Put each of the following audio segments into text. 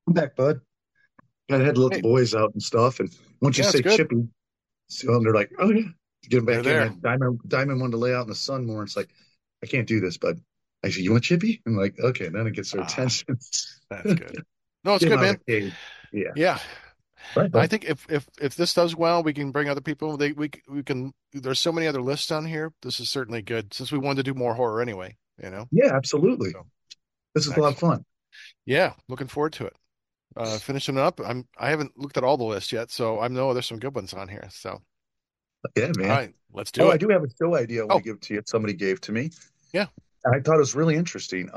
I'm back, bud. I had to let the Hey, boys out and stuff. And once you yeah, it's say good. Chippy, so they're like, oh, yeah, get them They're back in. there. And Diamond wanted to lay out in the sun more. It's like, I can't do this, bud. I said, you want Chippy? I'm like, okay. Then it gets their Ah, attention. that's Get good. No, it's him good, out of the man. cage. Yeah. Yeah, Right, I bud. think if this does well, we can bring other people. We can. There's so many other lists on here. This is certainly good since we wanted to do more horror anyway. Yeah, absolutely. So This is a lot of excellent. fun. Yeah, looking forward to it. Finishing up. I haven't looked at all the lists yet, so I know there's some good ones on here. So Yeah, all man. right, let's Oh, do I it. do have a show idea I want to Oh, give to you. Somebody gave to me. yeah. And I thought it was really interesting.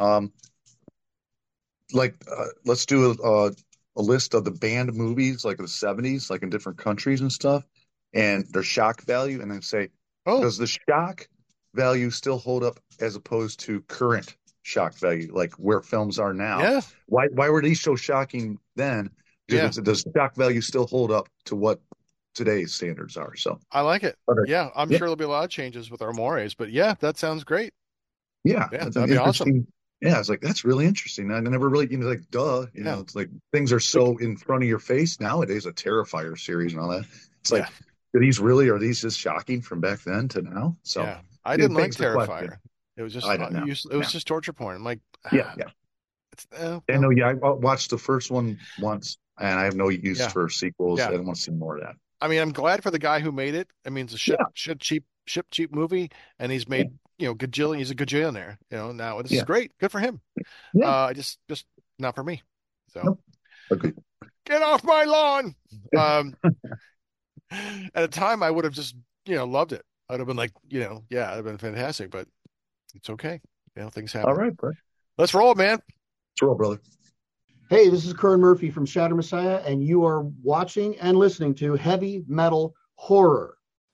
Let's do a list of the banned movies like the 70s, like in different countries and stuff, and their shock value, and then say, Oh, does the shock value still hold up as opposed to current shock value, like where films are now? yeah, Why were these so shocking then? yeah. Does shock value still hold up to what today's standards are? So, I like it. okay. Yeah, I'm Yeah, sure there'll be a lot of changes with our mores, but yeah, that sounds great. yeah, Yeah, that's an that'd be awesome. interesting. Yeah, it's like that's really interesting. I never really, like, duh, Yeah. it's like things are Look, so in front of your face nowadays. A Terrifier series and all that. It's yeah, like, are these just shocking from back then to now? So yeah. I it didn't like begs the question. Terrifier. It was just I don't know. it was Yeah, just torture porn. I'm like, yeah, yeah. it's And no, no, yeah, I watched the first one once, and I have no use yeah, for sequels. I yeah. don't want to see more of that. I mean, I'm glad for the guy who made it. I mean, it's a Yeah, ship cheap movie, and he's yeah, made gajillion. He's a gajillionaire. Now this is yeah, great. Good for him. yeah. Just not for me. So Nope. Okay. get off my lawn. Um, at the time, I would have just loved it. I'd have been like, yeah, it'd have been fantastic. But it's okay. Things All happen. right, bud. Let's roll, man. Let's roll, brother. Hey, this is Kern Murphy from Shatter Messiah, and you are watching and listening to Heavy Metal Horror.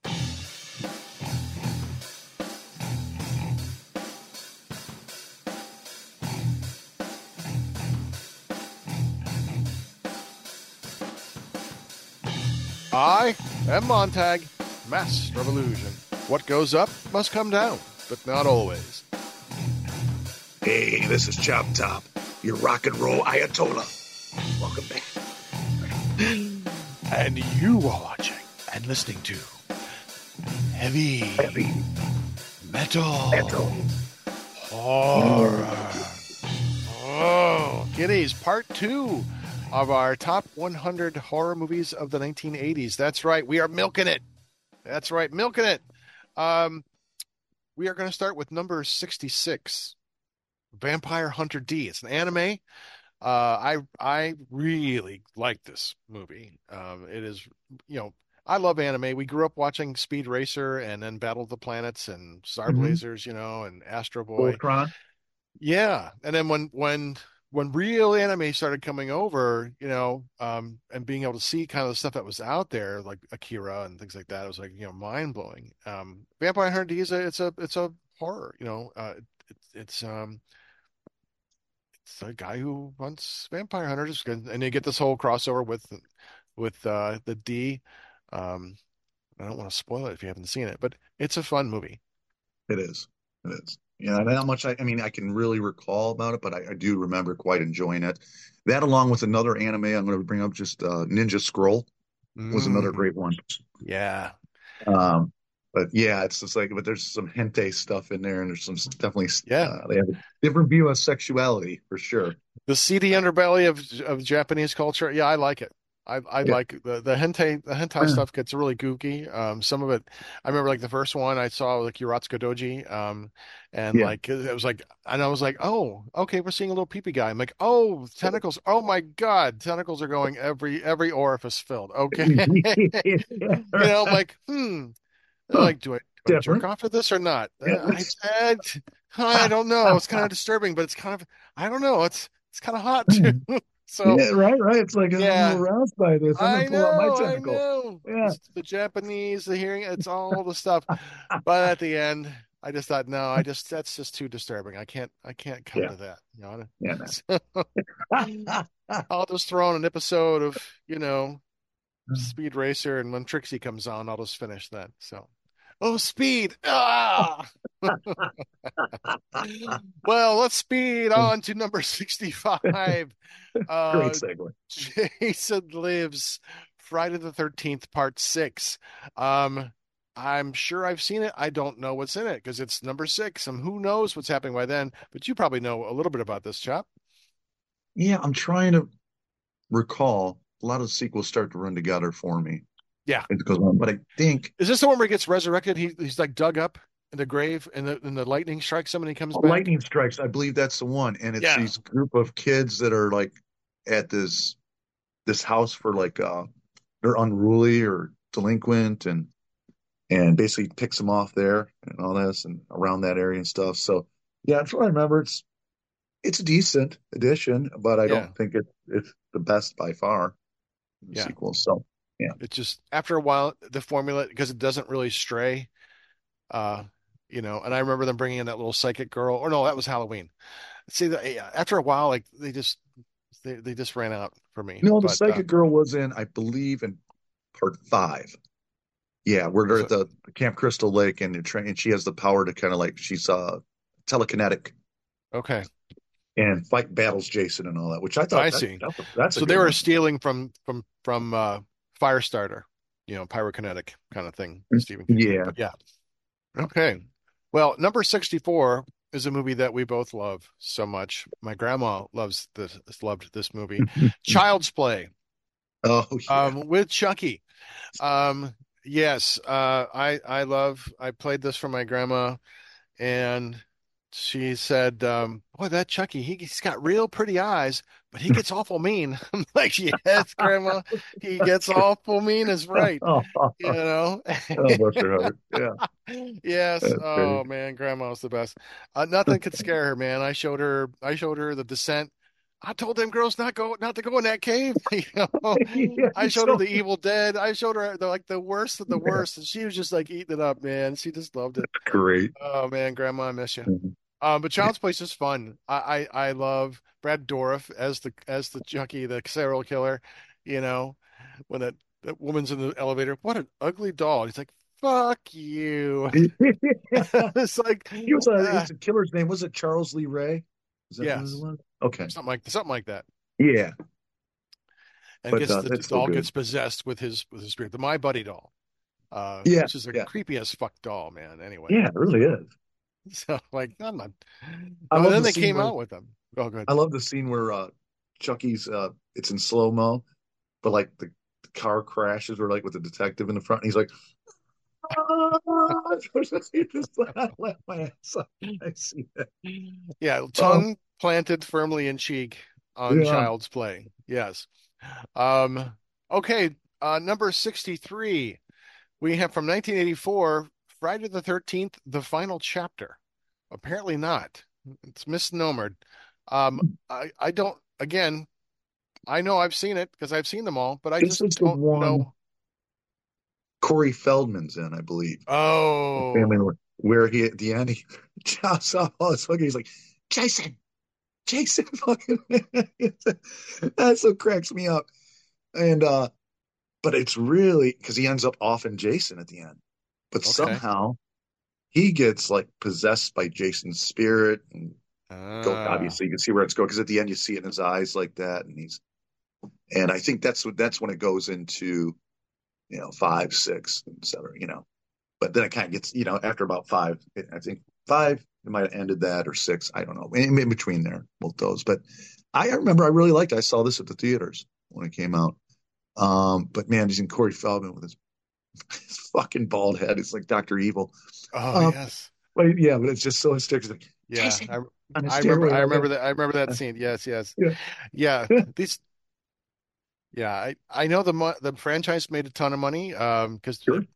I am Montag, Master of Illusion. What goes up must come down, but not always. Hey, this is Chop Top, your rock and roll Ayatollah. Welcome back. And you are watching and listening to Heavy Heavy Metal metal. Horror. Oh, Giddies, part two of our top 100 horror movies of the 1980s. That's right, we are milking it. That's right, milking it. Um, we are going to start with number 66, Vampire Hunter D. It's an anime. I really like this movie. It is, you know, I love anime. We grew up watching Speed Racer and then Battle of the Planets and Star Mm-hmm. Blazers, and Astro Boy. Voltron. Yeah, and then when real anime started coming over, and being able to see kind of the stuff that was out there, like Akira and things like that, it was like mind blowing. Vampire Hunter D is it's a horror. It's a guy who hunts vampire hunters, and you get this whole crossover with the D. Um, I don't want to spoil it if you haven't seen it, but it's a fun movie. It is. It is. Yeah, and not much. I mean, I can really recall about it, but I do remember quite enjoying it. That, along with another anime, I'm going to bring up just Ninja Scroll was another Mm, great one. yeah, Um, but yeah, it's just like, but there's some hentai stuff in there, and there's some definitely yeah. they have a different view of sexuality for sure. The seedy underbelly of Japanese culture. Yeah, I like it. I Yeah. like the hentai stuff gets really gooky. Some of it, I remember like the first one I saw like Yuratsuka Doji, and Yeah. like it was like, and I was like, oh, okay, we're seeing a little peepee guy. I'm like, oh, tentacles. Oh my God, tentacles are going every orifice filled. Okay, Yeah. I'm like, Huh. like, do I jerk Different. off to this or not? Yeah. I don't know. It's kind of disturbing, but it's kind of I don't know. It's kind of hot too. So Yeah, right, right. It's like I'm a little yeah, aroused by this. I'm gonna I pull out my know, I tentacle. know. Yeah. It's the Japanese, the hearing, it's all the stuff. But at the end, I just thought, no, that's just too disturbing. I can't come Yeah. to that. Yeah, man. So I'll just throw on an episode of, Speed Racer, and when Trixie comes on, I'll just finish that. So, Oh, Speed. Ah! Well, let's speed on to number 65. Great Uh, segue. Jason Lives, Friday the 13th, Part 6. Um, I'm sure I've seen it. I don't know what's in it because it's number 6, and who knows what's happening by then. But you probably know a little bit about this, chap. Yeah, I'm trying to recall. A lot of the sequels start to run together for me. Yeah. It goes on, but I think Is this the one where he gets resurrected? He's like dug up in the grave, and the lightning strikes him, and he comes back. Lightning Strikes. I believe that's the one, and it's Yeah. these group of kids that are like at this house for like they're unruly or delinquent, and basically picks them off there and all this and around that area and stuff. So yeah, that's what I remember. It's a decent addition, but I Yeah. don't think it's the best by far in the Yeah. sequel. So yeah. It just after a while the formula because it doesn't really stray. Uh, and I remember them bringing in that little psychic girl. Or no, that was Halloween. See, after a while, like they just ran out for me. No, the But psychic girl was in, I believe, in part five. Yeah, where they're was at it the Camp Crystal Lake and she has the power to kind of like she's telekinetic okay? and fight battles Jason and all that, which I thought I see. that's a So they good were one. stealing from Firestarter, pyrokinetic kind of thing, Stephen King did. Yeah. But yeah, okay. Well, number 64 is a movie that we both love so much. My grandma loved this movie, Child's Play, Oh yeah. with Chucky. Yes, I played this for my grandma, and she said, boy, that Chucky, he's got real pretty eyes, but he gets awful mean. I'm like, yes, grandma, he gets awful mean is right, you know? Oh, bless her heart. Yeah, Yes. that's Oh great. man, grandma's the best. Nothing could scare her, man. I showed her The Descent. I told them girls not to go in that cave. Yeah, I showed her so The Evil Dead. I showed her the worst of the yeah, worst, and she was just like eating it up, man. She just loved it. great. Oh man, Grandma, I miss you. Mhm. But Child's Place is fun. I love Brad Dourif as the Chucky, the serial killer. You know, when that woman's in the elevator, what an ugly doll. He's like, fuck you. It's like, He was a killer's name. Was it Charles Lee Ray? Is that what it yes, was? Okay. something like that. Yeah, And but gets the that's so doll good. gets possessed with his spirit. The My Buddy doll, Yeah, which is a yeah, creepy as fuck doll, man. Anyway, yeah. It really is. so like, I'm not. I No, and love then the they scene came where out with them. Oh, good. I love the scene where Chucky's it's in slow mo, but like the car crashes or like with the detective in the front, and he's like, "Ah!" I laugh my ass off when I see that. Yeah, Oh tongue planted firmly in cheek on yeah. Child's Play. Yes. Um, okay, number 63. We have from 1984, Friday the 13th, The Final Chapter. Apparently not. It's misnomered. I don't, again, I know I've seen it because I've seen them all, but I This just is the don't one know. Corey Feldman's in, I believe. Family Oh, where he at the end he chops off all his fingers. He's like, Jason, Jason, fucking that's what cracks me up. And but it's really because he ends up off in Jason at the end. But okay. somehow he gets like possessed by Jason's spirit and go Ah, obviously you can see where it's going because at the end you see it in his eyes like that and I think that's when it goes into five, six, and seven, but then it kind of gets after about five, I think five it might have ended that or six, I don't know, in between there, both those. But I remember I really liked it. I saw this at the theaters when it came out. But man, he's in Corey Feldman with his fucking bald head. It's like Dr. Evil. oh Um, yes. but yeah, but it's just so hysterical. It's like Yeah, Jason I on a I remember stairway I like remember that. that I remember that scene. Yes, yes. Yeah, Yeah, these yeah, I know the franchise made a ton of money because sure.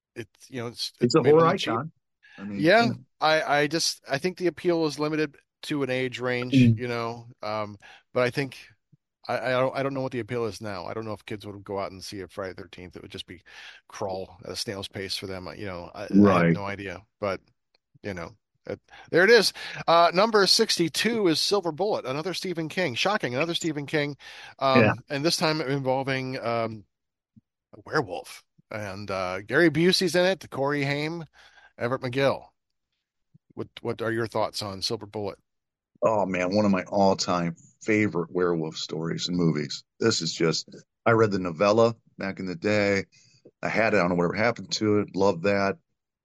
it It's a made horror money cheap. icon. I mean, Yeah, I think the appeal is limited to an age range, Mm. but I think I don't know what the appeal is now. I don't know if kids would go out and see a Friday the 13th. It would just be crawl at a snail's pace for them. I have Right. no idea, but you know, it, there it is. Number 62 is Silver Bullet, another Stephen King. Shocking, another Stephen King, Yeah. and this time involving a werewolf. and Gary Busey's in it, Corey Haim, Everett McGill. What are your thoughts on Silver Bullet? Oh man, one of my all-time favorite werewolf stories and movies. This is just, I read the novella back in the day. I had it. I don't know whatever happened to it. Loved that.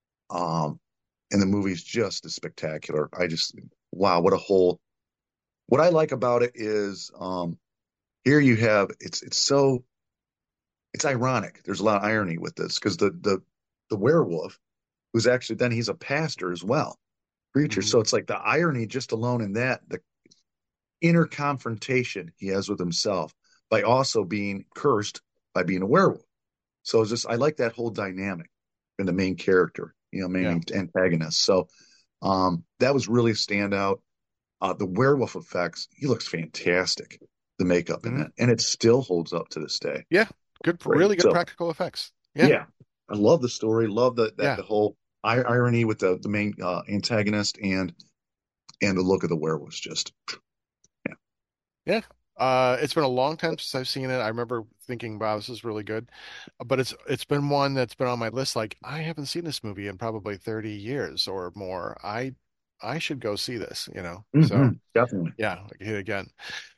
Um, and the movie's just as spectacular. I just, wow, what a whole. What I like about it is, here you have it's so it's ironic. There's a lot of irony with this because the werewolf, who's actually then he's a pastor as well, preacher. Hmm. So it's like the irony just alone in that the inner confrontation he has with himself by also being cursed by being a werewolf. So it's just I like that whole dynamic in the main character, Yeah. main antagonist. So that was really a standout. The werewolf effects, he looks fantastic. The makeup in Hmm. that, and it still holds up to this day. Yeah. Good, Great. really good So practical effects. Yeah. yeah, I love the story. Love Yeah. the whole irony with the main antagonist and the look of the werewolves. Just yeah. Yeah. It's been a long time since I've seen it. I remember thinking, wow, this is really good. But it's been one that's been on my list. Like, I haven't seen this movie in probably 30 years or more. I should go see this, you know. So Definitely. yeah, like hit again.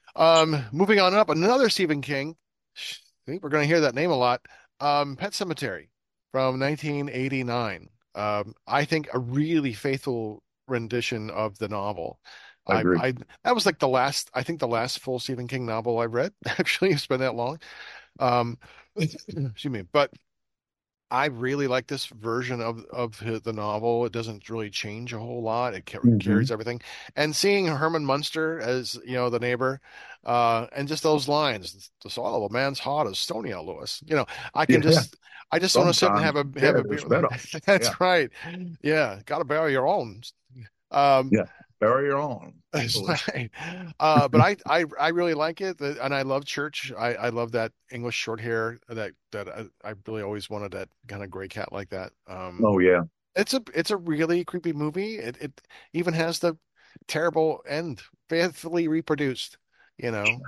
Moving on up, another Stephen King. I think we're gonna hear that name a lot. Pet Sematary from 1989. I think a really faithful rendition of the novel. I agree. I that was like the last, I think the last full Stephen King novel I read. Actually, it's been that long. Um, excuse me, but I really like this version of the novel. It doesn't really change a whole lot. It Hmm. carries everything. And seeing Herman Munster as, the neighbor, and just those lines, the soil of a man's heart is stony, Lewis. Yeah, yeah. I just want to sit and Sometimes have a there's beer. better. Yeah, That's right. Yeah, got to bury your own. Um, yeah. Bury your own. That's Totally. right. But I really like it, and I love Church. I love that English short hair that I really always wanted that kind of gray cat like that. Oh yeah. It's a really creepy movie. It even has the terrible end faithfully reproduced, you know.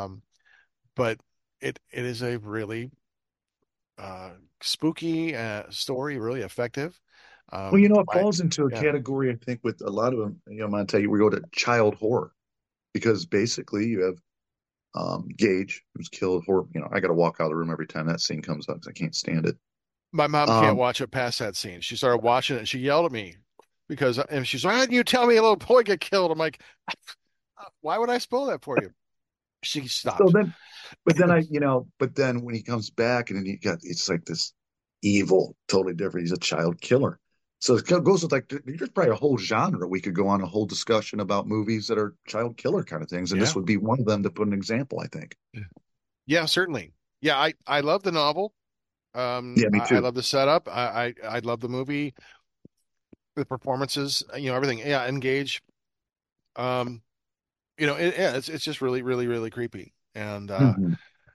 But it is a really uh spooky story, really effective. Well, it I falls into a Yeah. category, I think, with a lot of them. I'm going to tell you, we go to child horror because basically you have Gage, who's killed. I got to walk out of the room every time that scene comes up because I can't stand it. My mom can't Um, watch it past that scene. She started watching it and she yelled at me and she's like, "Why didn't you tell me a little boy get killed?" I'm like, "Why would I spoil that for you?" She so stopped. then, but then when he comes back and then it's like this evil, totally different. He's a child killer. So it goes with like there's probably a whole genre we could go on a whole discussion about movies that are child killer kind of things, and this Yeah. would be one of them to put an example, I think. Yeah, certainly. Yeah, I love the novel. Yeah, me I too. love the setup. I love the movie, the performances, everything. Yeah, Engage. Um, yeah, it's just really, really, really creepy. And Hmm.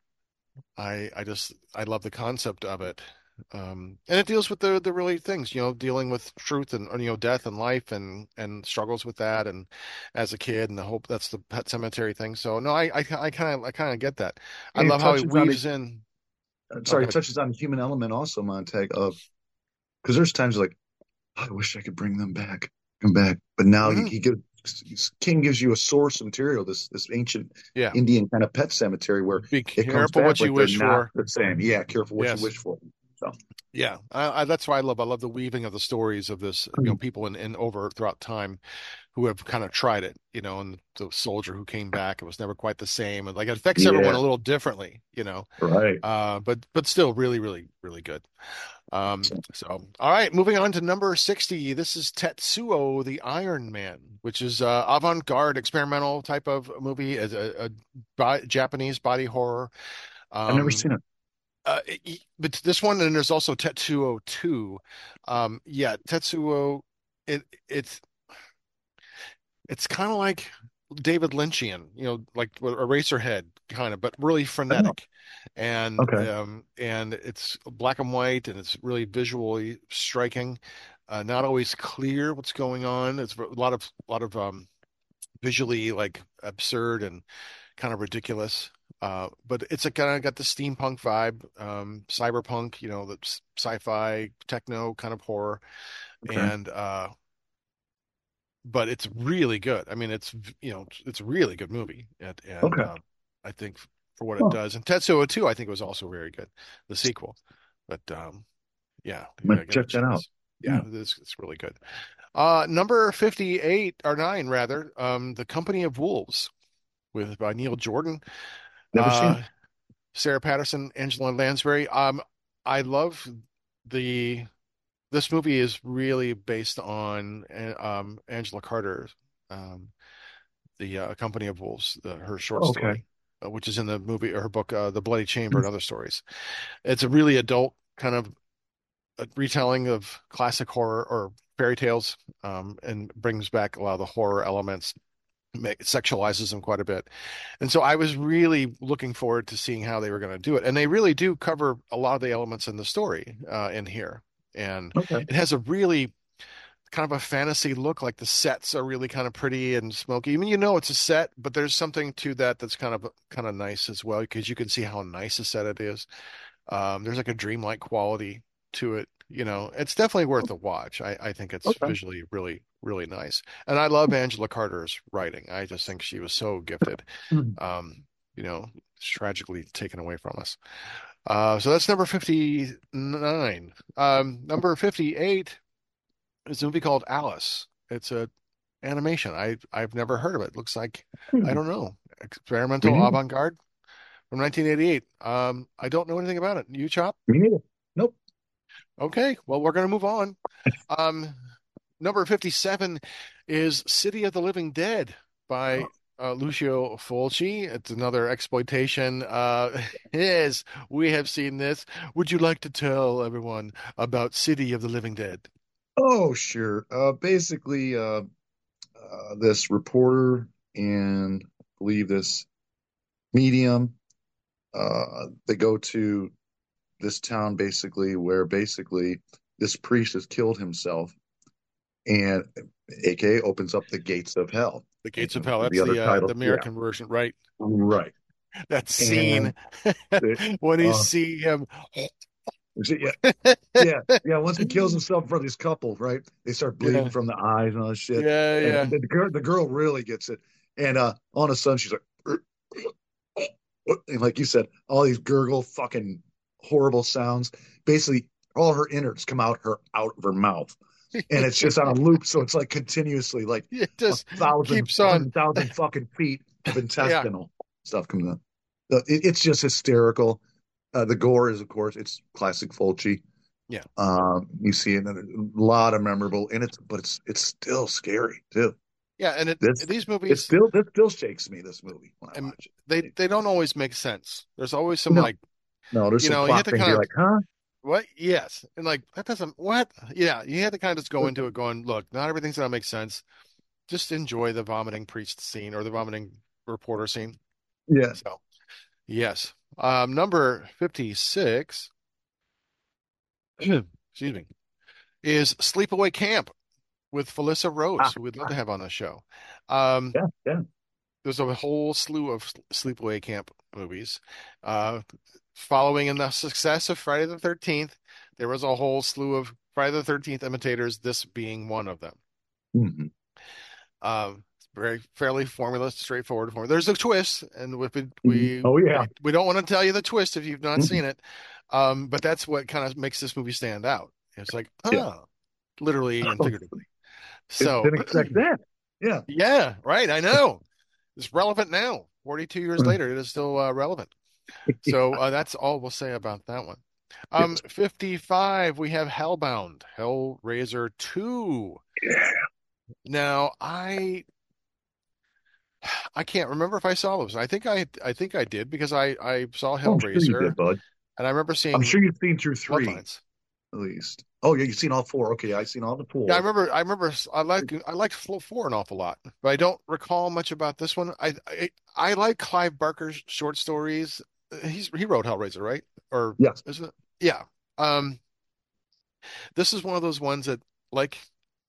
I love the concept of it. And it deals with the really things, dealing with truth and death and life and struggles with that and as a kid and the hope that's the Pet Cemetery thing. So no, I kind of get that. I And it love how he touches on weaves in. Oh, sorry, go it ahead. touches on the human element also, Montag, of because there's times like I wish I could bring them back, come back. But now Hmm. he gives King gives you a source material, this ancient Yeah. Indian kind of pet cemetery where Be it comes careful back what you like they're wish not for. the same. Yeah, careful what you Yes. wish for. So Yeah, that's why I love the weaving of the stories of this, people in over throughout time who have kind of tried it, and the soldier who came back, it was never quite the same, and like it affects everyone yeah, a little differently, right. but still really, really, really good. So, So all right, moving on to number 60. This is Tetsuo the Iron Man, which is avant-garde experimental type of movie, as a Japanese body horror. I've never Um, seen it. but this one, and there's also Tetsuo 2. Yeah, Tetsuo, it it's it's kind of like David Lynchian, like Eraserhead kind of, but really Oh, frenetic. okay. And it's black and white and it's really visually striking. Not always clear what's going on. It's a lot of visually like absurd and kind of ridiculous. But it's a kind of got the steampunk vibe, cyberpunk, the sci-fi, techno kind of horror, Okay. and but it's really good. I mean, it's a really good movie, and Okay. I think for what it Huh. does, and Tetsuo 2, I think was also very good, the sequel. But yeah, I'm you gonna gotta get a check that out. chance. Yeah, Yeah. it's really good. Number 58 or nine rather, The Company of Wolves with by Neil Jordan, Never seen it. uh, Sarah Patterson, Angela Lansbury. I love the this movie is really based on Angela Carter, um, the Company of Wolves, her short Oh, okay. story, which is in the movie or her book, The Bloody Chamber and Other Stories. It's a really adult kind of a retelling of classic horror or fairy tales, and brings back a lot of the horror elements, sexualizes them quite a bit. And so I was really looking forward to seeing how they were going to do it. And they really do cover a lot of the elements in the story in here. And Okay. it has a really kind of a fantasy look, like the sets are really kind of pretty and smoky. I mean, it's a set, but there's something to that that's kind of nice as well, because you can see how nice a set it is. There's like a dreamlike quality to it. It's definitely worth a watch. I think it's Okay. visually really, really nice. And I love Angela Carter's writing. I just think she was so gifted. Mhm. Um, tragically taken away from us. So that's number 59. Number 58 is a movie called Alice. It's a animation. I've never heard of it. Looks like, I Hmm. don't know, Me experimental neither. avant-garde from 1988. I don't know anything about it. You, Chop? Me neither. Nope. Okay, well, we're going to move on. Um, Number 57 is City of the Living Dead by Lucio Fulci. It's another exploitation. Yes, we have seen this. Would you like to tell everyone about City of the Living Dead? Oh, sure. Basically, this reporter and I believe this medium, they go to this town basically where basically this priest has killed himself and aka opens up the gates of hell. The And Gates of Hell. the That's other the title, yeah, American version, right? right. That scene And it, when you uh, see him. yeah, yeah, yeah. Once he kills himself in front of this couple, right? They start bleeding Yeah, from the eyes and all this shit. yeah, And yeah. the girl really gets it. And all of a sudden she's like, and like you said, all these gurgle fucking horrible sounds. Basically, all her innards come out of her mouth, and it's just on a loop. So it's like continuously, like It a just thousand, keeps a on. hundred thousand fucking feet of Yeah, intestinal stuff coming out. It's just hysterical. The gore is, of course, it's classic Fulci. yeah. You see it in a lot of memorable, and it's still scary too. Yeah, and This these it movies, still shakes me. This movie when I and watch they it. they don't always make sense. There's always some No, like, no, there's some you have plot to things kind you're of like, huh? what? Yes, and like that doesn't what? Yeah, you had to kind of just go into it going, look, not everything's gonna make sense. Just enjoy the vomiting priest scene or the vomiting reporter scene. Yeah. So yes, number 56, excuse me, is Sleepaway Camp with Felissa Ah, Rose, who we'd love to have on the show. Um, yeah, yeah. there's a whole slew of Sleepaway Camp movies. Uh, Following in the success of Friday the 13th, there was a whole slew of Friday the 13th imitators, this being one of them. Mhm. It's very fairly formula, straightforward formula. There's a twist, and Mhm. Oh yeah. we don't want to tell you the twist if you've not Mhm. seen it. But that's what kind of makes this movie stand out. It's like, Yeah. literally and figuratively. So, Didn't expect that. Yeah. yeah, right. I know. It's relevant now. 42 years Mm. later, it is still relevant. So that's all we'll say about that one. Yes. 55, we have Hellbound, Hellraiser 2. Yeah. Now, I can't remember if I saw those. I think I did because I saw Oh, I'm sure you Hellraiser did, bud. and I remember I'm seeing sure you've seen through three Bloodlines. at least. Oh yeah, you've seen all four. Okay, I've seen all the Yeah, four. I remember I liked Flow 4 an awful lot, but I don't recall much about this one. I like Clive Barker's short stories. He wrote Hellraiser, right? Or Yes. is it? Yeah. Um, this is one of those ones that, like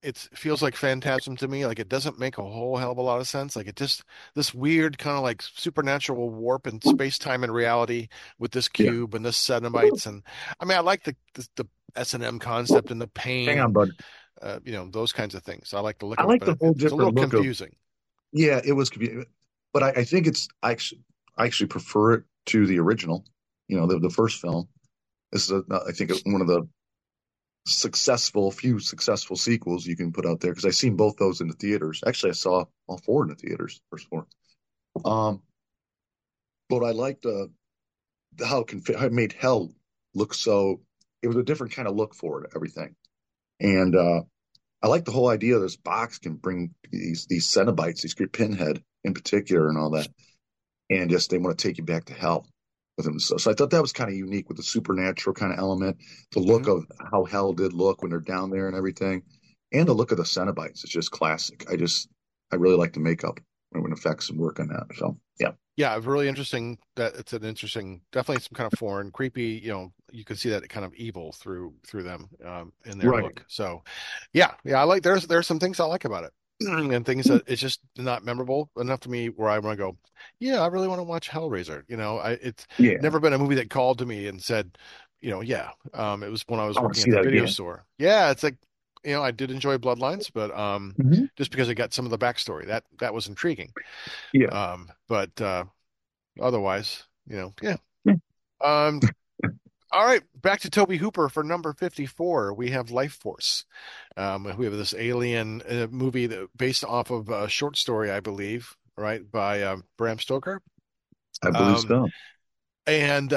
it feels like Phantasm to me. Like it doesn't make a whole hell of a lot of sense. Like it just this weird kind of like supernatural warp in space time and reality with this Yeah. cube and this Cenobites. And I mean, I like the S&M concept and the Hang on, pain, bud. those kinds of things. I like the look I of it, like but the whole it's a little different look of, confusing. yeah, it was confusing. But I think I actually prefer it to the original, the first film. This is, I think, one of the few successful sequels you can put out there because I've seen both those in the theaters. Actually, I saw all four in the theaters, first four. Um, but I liked how it made hell look so. It was a different kind of look for it, everything, and I like the whole idea this box can bring these Cenobites, these Pinhead in particular, and all that, and just they want to take you back to hell with them. So I thought that was kind of unique with the supernatural kind of element, the look Hmm. of how hell did look when they're down there and everything, and the look of the Cenobites. It's just classic. I really like the makeup when effects and work on that. So yeah, Yeah, it's really interesting that it's an interesting, definitely some kind of foreign, creepy, you can see that kind of evil through them in their right. look. So yeah, I like there's some things I like about it. And things that it's just not memorable enough to me where I want to go, yeah, I really want to watch Hellraiser. It's Yeah, never been a movie that called to me and said, yeah. It was when I was I want to working see at the that video again. store. Yeah, it's like, I did enjoy Bloodlines, but Hmm. just because I got some of the backstory, that was intriguing. Yeah. But otherwise, yeah. Yeah. Um, all right, back to Toby Hooper for number 54. We have Life Force. We have this alien movie that based off of a short story, I believe, right, by Bram Stoker. I believe Um, so. and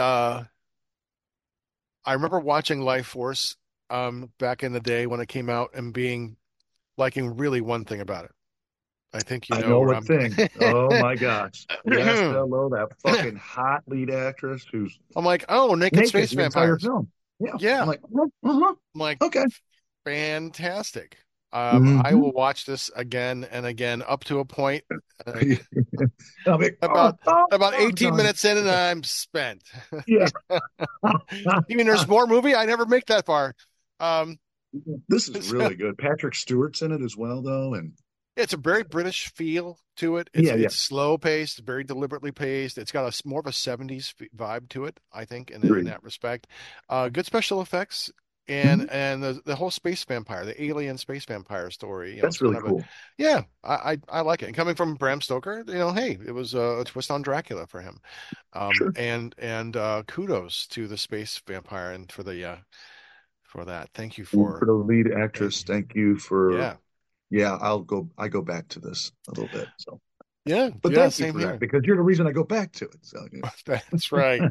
I remember watching Life Force back in the day when it came out and liking really one thing about it. I think you I know know where what I'm. thing. Oh my gosh. Yes, hello, that fucking hot lead actress who's I'm like, oh, naked naked space the entire vampires. film. Yeah. I'm Yeah. like, uh-huh. I'm like, Okay. fantastic. I Hmm. will watch this again and again up to a point. Uh, I'm like, about about I'm 18 done. minutes in and I'm spent. Yeah. Even there's more movie. I never make that far. Um, This is so really good. Patrick Stewart's in it as well, though, and it's a very British feel to it. It's yeah, yeah, it's slow paced, very deliberately paced. It's got more of a 70s vibe to it, I think, in agreed. that respect. Good special effects and Mhm. and the whole space vampire, the alien space vampire story. That's It's really kind of a cool. yeah. I like it. And coming from Bram Stoker, hey, it was a twist on Dracula for him. Sure. And kudos to the space vampire and for that. And for the lead Thank actress, you. thank you for. Yeah. Yeah, I go back to this a little bit. So, Yeah, but yeah, thank you same for that here. because you're the reason I go back to it. So, That's right.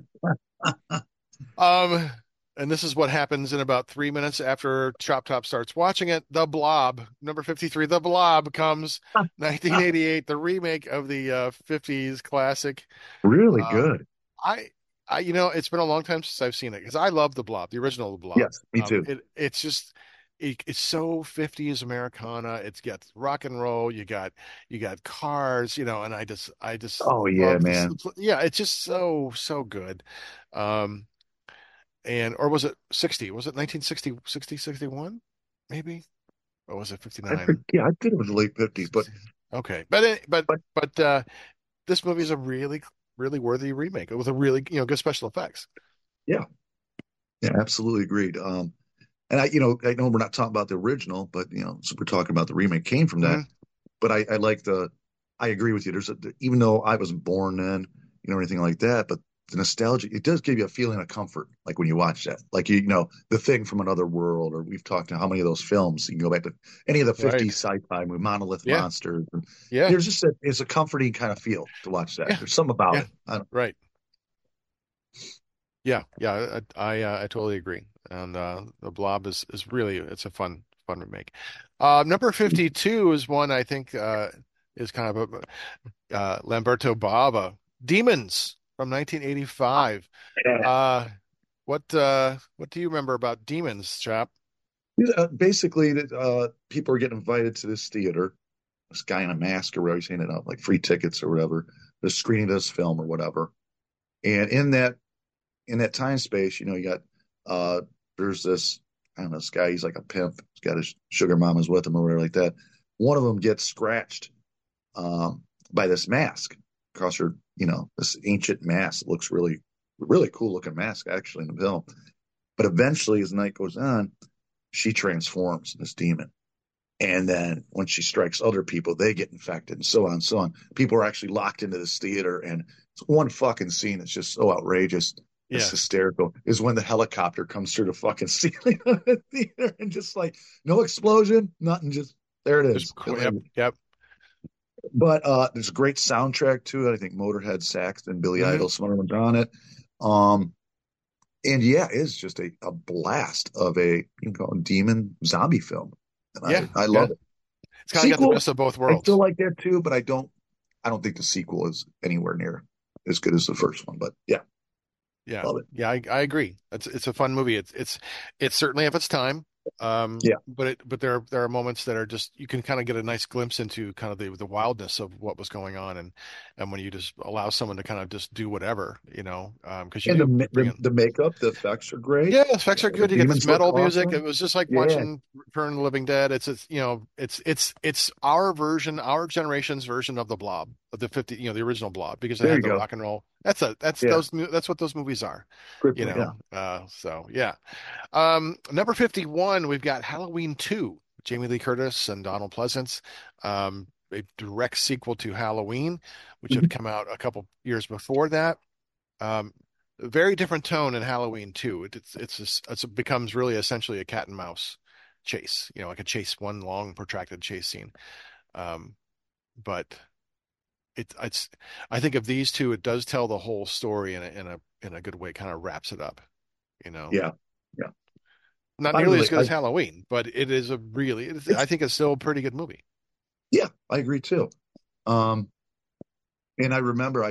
Um, and this is what happens in about 3 minutes after Chop Top starts watching it. The Blob, number 53, The Blob comes 1988, the remake of the 50s classic. really Uh, good. I, it's been a long time since I've seen it because I love The Blob, the original The Blob. Yes, me too. It's just it's so 50s Americana. It's got rock and roll. You got cars, and I just Oh yeah, love this. man. Yeah, it's just so good. Um, or was it 60? Was it 1960, 60, 61? Maybe? Or was it I 59? forget. I think it was the late '50s, but Okay. But but this movie is a really, really worthy remake with a really, good special effects. yeah, yeah, absolutely agreed. And I know we're not talking about the original, but so we're talking about the remake came from that. Hmm. But I like I agree with you. Even though I wasn't born then, or anything like that, but the nostalgia, it does give you a feeling of comfort, like when you watch that, like the thing from another world, or we've talked to how many of those films you can go back to any of the Right. '50s sci-fi movie, Monolith Yeah. Monsters, and Yeah. there's just it's a comforting kind of feel to watch that. Yeah. There's something about Yeah. it. I don't, Right. Yeah. Yeah. I totally agree. And the Blob is really it's a fun remake. Number 52 is one I think is kind of Lamberto Bava, Demons from 1985. yeah. Uh, what do you remember about Demons, chap? Basically, that people are getting invited to this theater. This guy in a mask or whatever, he's handing out like free tickets or whatever, the screening of this film or whatever. And in that time space, you got uh there's this I don't know, this guy, he's like a pimp. He's got his sugar mamas with him or whatever like that. One of them gets scratched um, by this mask across her, this ancient mask. It looks really, really cool looking mask actually in the film. But eventually, as the night goes on, she transforms in this demon. And then when she strikes other people, they get infected and so on and so on. People are actually locked into this theater. And it's one fucking scene that's just so outrageous. It's Yes. hysterical. Is when the helicopter comes through the fucking ceiling of the theater and just like no explosion, nothing, just there it Just is. yep, yep. But there's a great soundtrack to it. I think Motorhead, Saxon, Billy Hmm. Idol, some other ones on it. Um, and yeah, it's just a blast of a demon zombie film. Yeah, And I yeah. love it. It's kind of got the Sequel, best of both I feel worlds. like that too, but I don't think the sequel is anywhere near as good as the first one. But yeah, Yeah, love it. yeah, I agree. It's a fun movie. It's certainly of its time. Yeah, But there are moments that are just you can kind of get a nice glimpse into kind of the wildness of what was going on, and when you just allow someone to kind of just do whateper, because you and do bring the in. the makeup, the effects are great. Yeah, the effects are The good. You get this demons look metal music. It awesome. was just like Yeah, watching Return of the Living Dead. It's our version, our generation's version of the Blob, of the 50, the original Blob, because it there had you the go. rock and roll. Yeah, That's what those movies are, great point. Yeah. So yeah. Number 51, we've got Halloween 2, Jamie Lee Curtis and Donald Pleasance. A direct sequel to Halloween, which had Mhm. come out a couple years before that. Um, very different tone in Halloween 2. It becomes really essentially a cat and mouse chase, like a chase, one long protracted chase scene. Um, but it's I think of these two, it does tell the whole story in a good way, kind of wraps it up, you know. Yeah, yeah. Not I nearly really, as good I as Halloween, but I it's think it's still a pretty good movie. yeah, I agree too. Um, and I remember,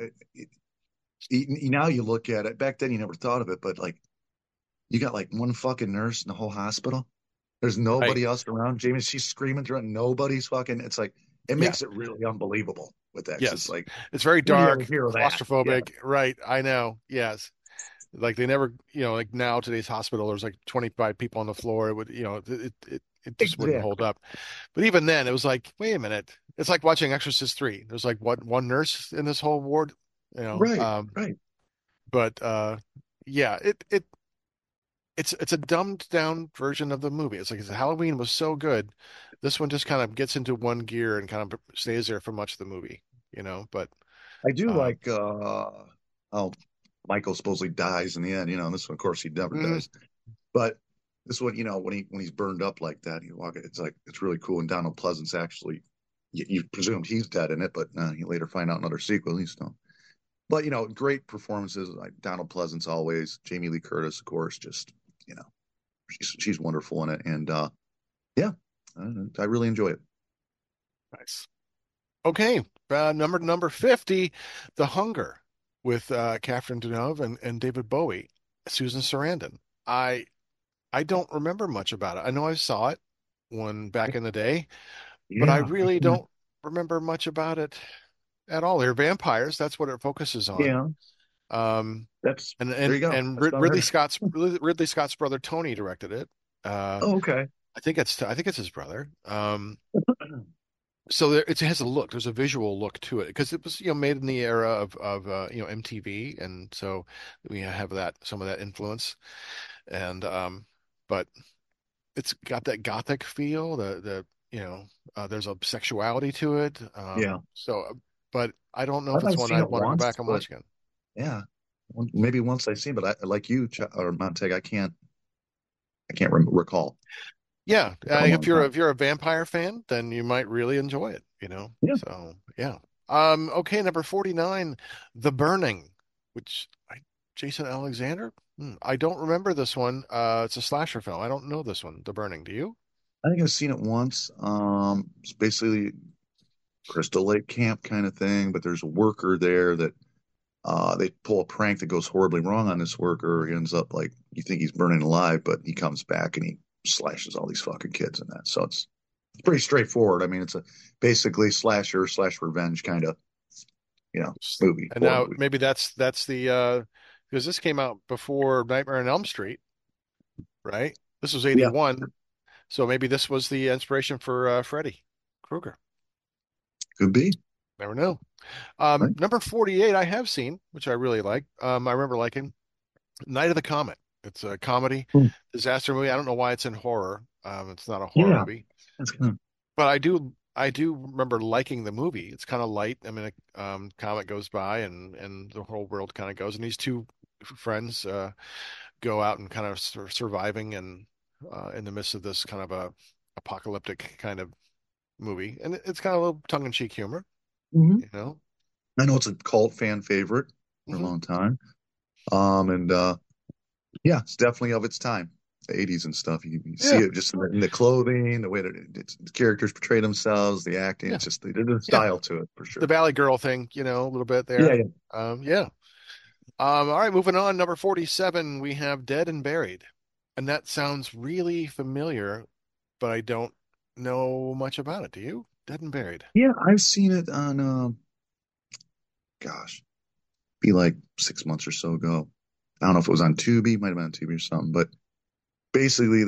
now you look at it. Back then, you never thought of it, but like you got like one fucking nurse in the whole hospital. There's Right. nobody else around. Jamie, she's screaming through it. Nobody's fucking. It's like it Yeah. makes it really unbelievable with that. 'Cause it's Yes. like, It's very when do you ever dark, hear of that? Yeah, claustrophobic. Right. I know. Yes. Like they never, like now today's hospital, there's like 25 people on the floor. It would, it just wouldn't hold exactly. up. But even then, it was like, wait a minute. It's like watching Exorcist 3. There's like what one nurse in this whole ward, you know. Right, Um, right. but yeah, it's a dumbed down version of the movie. It's like Halloween was so good. This one just kind of gets into one gear and kind of stays there for much of the movie. But I do um, like how Michael supposedly dies in the end. This one, of course, he never mhm. dies. But this one, when he's burned up like that, you walk it. It's like it's really cool. And Donald Pleasance actually, you presumed he's dead in it, but you later find out in other sequels he's still. But great performances like Donald Pleasance always. Jamie Lee Curtis, of course, just you know, she's wonderful in it. And yeah, I really enjoy it. Nice. Okay, number 50, The Hunger, with Catherine Deneuve and David Bowie, Susan Sarandon. I I don't remember much about it. I know I saw it one back in the day, but I Yeah, I really can. don't remember much about it at all. They're vampires. That's what it focuses on. Yeah, Um, that's and there and you go. and That's about Ridley her. Scott's brother Tony directed it. Uh, Oh, okay. I think it's his brother. So it has a look. There's a visual look to it because it was made in the era of MTV, and so we have that some of that influence. And but it's got that gothic feel. There's a sexuality to it. Yeah, But I don't know if I've it's only one seen I'd it want to go once, back and but watch again. yeah, maybe once I've seen, but like you, or Montag, I can't recall. Yeah, It's been a if long you're time. if you're a vampire fan, then you might really enjoy it. Yeah, So yeah. Okay, number 49, The Burning, which Jason Alexander. I don't remember this one. It's a slasher film. I don't know this one, The Burning. Do you? I think I've seen it once. It's basically Crystal Lake camp kind of thing, but there's a worker there that they pull a prank that goes horribly wrong on this worker. He ends up like you think he's burning alive, but he comes back and he slashes all these fucking kids in that. So it's pretty straightforward. I mean, it's a basically slasher slash revenge kind of you know movie, And horror now movie. maybe that's the because this came out before Nightmare on Elm Street, right? This was Yeah, 81, so maybe this was the inspiration for Freddy Krueger. could be. Never know. Right? Number 48, I have seen, which I really like. I remember liking Night of the Comet. It's a comedy Hmm. disaster movie. I don't know why it's in horror. It's not a horror Yeah, movie, that's kind of. but I do remember liking the movie. It's kind of light. I mean, a comet goes by and the whole world kind of goes, and these two friends go out and kind of surviving and in the midst of this kind of a apocalyptic kind of movie, and it's kind of a little tongue-in-cheek humor, Mhm. you know. I know it's a cult fan favorite for a Hmm. long time. And yeah, it's definitely of its time, the '80s and stuff. You see Yeah, it just in the clothing, the way that the characters portray themselves, the acting. yeah, It's just there's a yeah. style to it for The sure. Valley Girl thing, a little bit Yeah, there. yeah. Yeah. All right, moving on. Number 47, we have Dead and Buried. And that sounds really familiar, but I don't know much about it. Do you? Dead and Buried. Yeah, I've seen it on, gosh, be like 6 months or so ago. I don't know if it was on Tubi, might have been on Tubi or something, but basically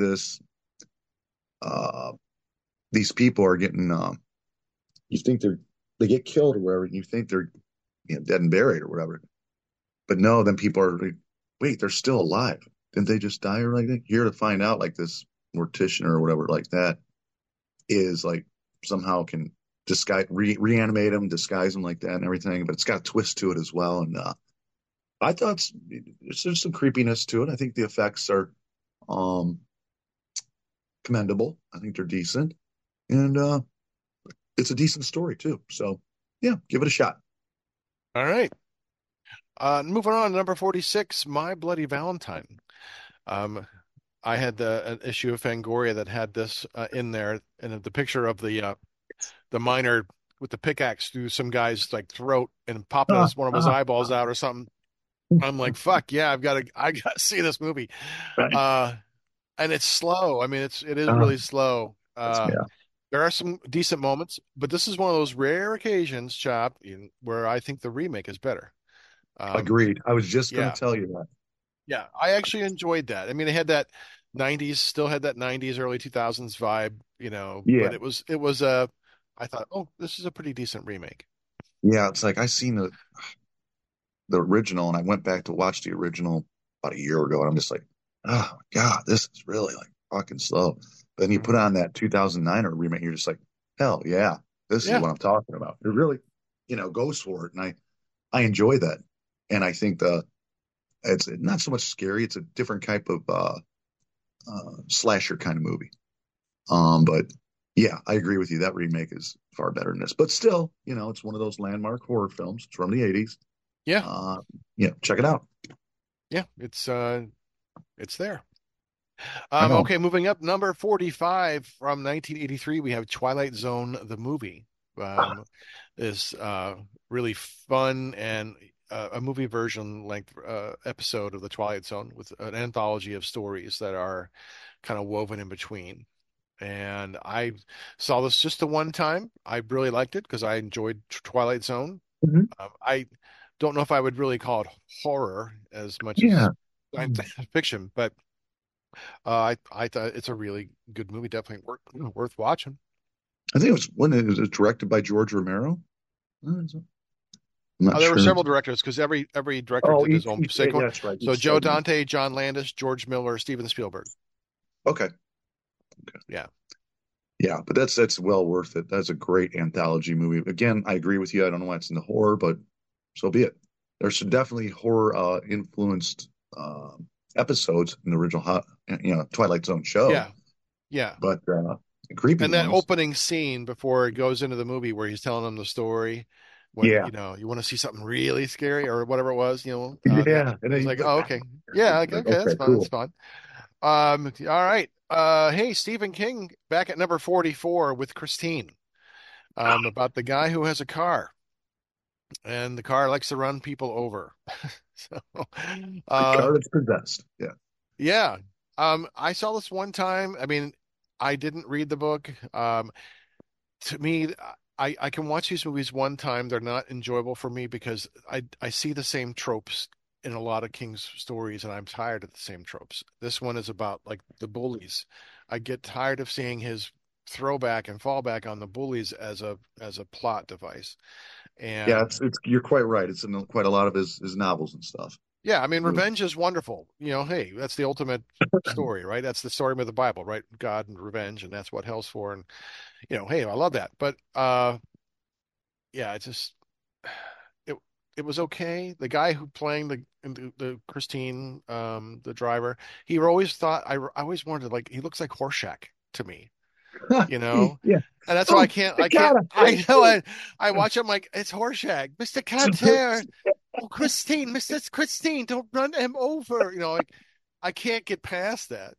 uh, these people are getting, you think they get killed or whatever, and you think they're, dead and buried or whatever. But no, then people are like, wait, they're still alive. Didn't they just die or like that? Here to find out, like this mortician or whatever like that is like somehow can disguise, reanimate them, disguise them like that and everything. But it's got a twist to it as well. And I thought there's some creepiness to it. I think the effects are um, commendable. I think they're decent, and it's a decent story too. So yeah, give it a shot. All right. Moving on, number 46, My Bloody Valentine. Um, I had an issue of Fangoria that had this in there, and the picture of the miner with the pickaxe through some guy's like throat and popping Ah, one of his ah, eyeballs out or something. I'm like, fuck yeah, I gotta see this movie. right. Uh, and it's slow. I mean, it is Ah, really slow. yeah, There are some decent moments, but this is one of those rare occasions, Chop, where I think the remake is better. Um, agreed. I was just going to yeah, tell you that. yeah, I actually enjoyed that. I mean, it had that 90s, still had that 90s, early 2000s vibe, but Yeah, it was I thought, oh, this is a pretty decent remake. yeah. It's like I seen the original, and I went back to watch the original about a year ago, and I'm just like, oh my god, this is really like fucking slow. But then you put Mhm. on that 2009 remake, you're just like, hell yeah, this is Yeah, what I'm talking about. It really, goes for it, and I enjoy that, and I think it's not so much scary; it's a different type of slasher kind of movie. But yeah, I agree with you. That remake is far better than this, but still, it's one of those landmark horror films. It's from the '80s. yeah, Uh, check it out. yeah. It's there. I know. Okay, moving up, number 45 from 1983, we have Twilight Zone, the movie. Um, is really fun and a movie version length episode of the Twilight Zone with an anthology of stories that are kind of woven in between. And I saw this just the one time. I really liked it because I enjoyed Twilight Zone. Mhm. I don't know if I would really call it horror as much as Yeah. science fiction, but I thought it's a really good movie, definitely worth watching. I think it was when it was directed by George Romero. I'm not There were sure. several directors because every director Oh, did his own yeah, sequel. that's right. So Each Joe segment. Dante, John Landis, George Miller, Steven Spielberg. Okay. Okay. Yeah, Yeah, but that's well worth it. That's a great anthology movie. Again, I agree with you. I don't know why it's in the horror, but so be it. There's some definitely horror influenced episodes in the original Twilight Zone show, yeah, yeah. but creepy And that ones. opening scene before it goes into the movie where he's telling them the story, when Yeah. you want to see something really scary or whatever it was, Yeah. And then it's he's like, like, oh, "Ah." okay, yeah, like, Like, okay, that's okay, fun, that's cool. fun. All right. Hey, Stephen King back at number 44 with Christine. About the guy who has a car and the car likes to run people over. So, The uh, car that's possessed. Yeah. yeah. I saw this one time. I mean, I didn't read the book. To me, I can watch these movies one time. They're not enjoyable for me because I see the same tropes in a lot of King's stories, and I'm tired of the same tropes. This one is about like the bullies. I get tired of seeing his throwback and fallback on the bullies as a plot device. Yeah, And it's you're quite right. It's in quite a lot of his novels and stuff. yeah, I mean, revenge is wonderful. Hey, that's the ultimate story, right? That's the story of the Bible, right? God and revenge, and that's what hell's for. And hey, I love that. But yeah, it just it it was okay. The guy who playing the Christine, the driver, he always thought I always wanted like he looks like Horshack to me, you know. Yeah. And that's why Oh, I the can't cara. I know I watch him like it's Horshack, Mr. Canter. Oh, Christine, Mrs. Christine, don't run him over. Like I can't get past that.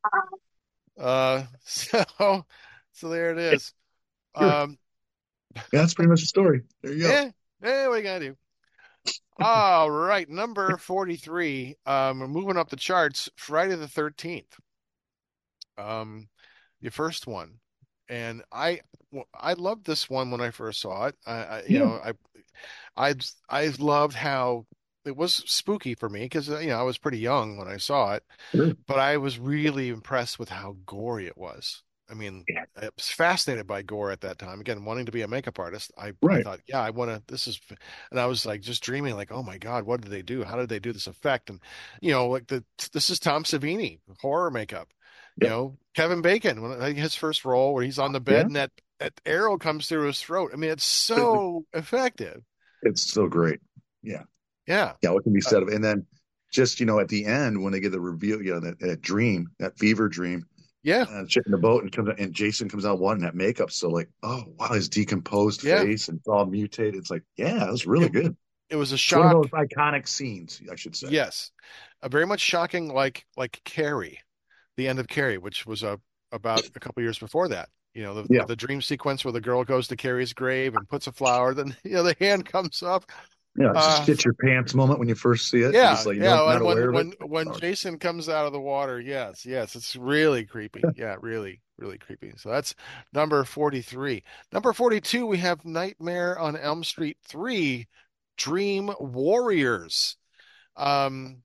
So there it is. Sure. Um, Yeah, that's pretty much the story. There you go. yeah, what are you gonna do? All right, number 43. We're moving up the charts. Friday the 13th. Um, the first one, and I loved this one when I first saw it. Yeah. I loved how it was spooky for me because I was pretty young when I saw it, Sure. but I was really impressed with how gory it was. I mean, Yeah. I was fascinated by gore at that time. Again, wanting to be a makeup artist, I Right. thought, yeah, I want to. And I was like just dreaming, like, oh my God, what did they do? How did they do this effect? And like this is Tom Savini, horror makeup. Yep. Kevin Bacon, his first role where he's on the bed Yeah. and that arrow comes through his throat. I mean, it's so effective. It's so great. Yeah. Yeah. Yeah. What can be Uh, said of, and then just, at the end when they get the reveal, that dream, that fever dream, yeah. shit in the boat and Jason comes out one in that makeup. So like, oh wow, his decomposed Yeah. face and it's all mutated. It's like, yeah, it was really It, good. it was a It's one of shock. those iconic scenes, I should say. Yes. A very much shocking, like Carrie, the end of Carrie, which was about a couple years before that. Yeah. The dream sequence where the girl goes to Carrie's grave and puts a flower, then the hand comes up. Yeah. It's just Uh, shit your pants moment when you first see it. You're yeah, just like, yeah. not And when aware of it. when when Jason comes out of the water, yes, yes, it's really creepy. Yeah, really, really creepy. So that's number 43. Number 42, we have Nightmare on Elm Street 3, Dream Warriors. Um,